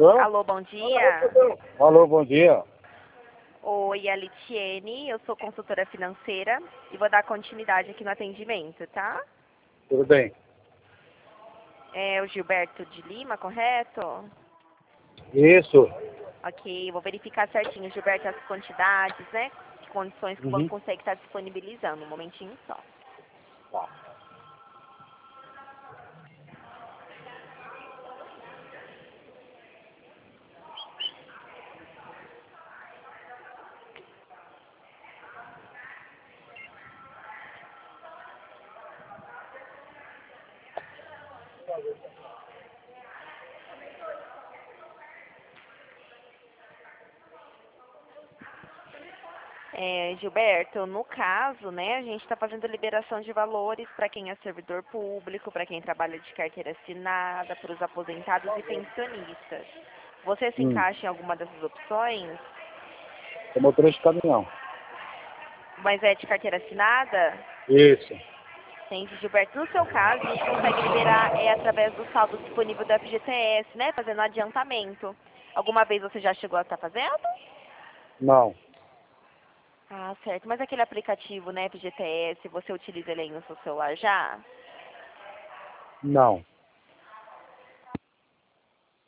Pronto? Alô, bom dia. Alô, bom dia. Oi, a Litiene, eu sou consultora financeira e vou dar continuidade aqui no atendimento, tá? Tudo bem? É o Gilberto de Lima, correto? Isso. Ok, vou verificar certinho, Gilberto, as quantidades, né? Que condições que o banco Uhum. consegue estar disponibilizando. Um momentinho só. Tá. Gilberto, no caso, né, a gente está fazendo liberação de valores para quem é servidor público, para quem trabalha de carteira assinada, para os aposentados e pensionistas. Você se Hum. encaixa em alguma dessas opções? Sou motorista de caminhão. Mas é de carteira assinada? Isso. Entende, Gilberto? No seu caso, a gente consegue liberar através do saldo disponível do FGTS, né? Fazendo adiantamento. Alguma vez você já chegou a estar fazendo? Não. Ah, certo. Mas aquele aplicativo, né, FGTS, você utiliza ele aí no seu celular já? Não.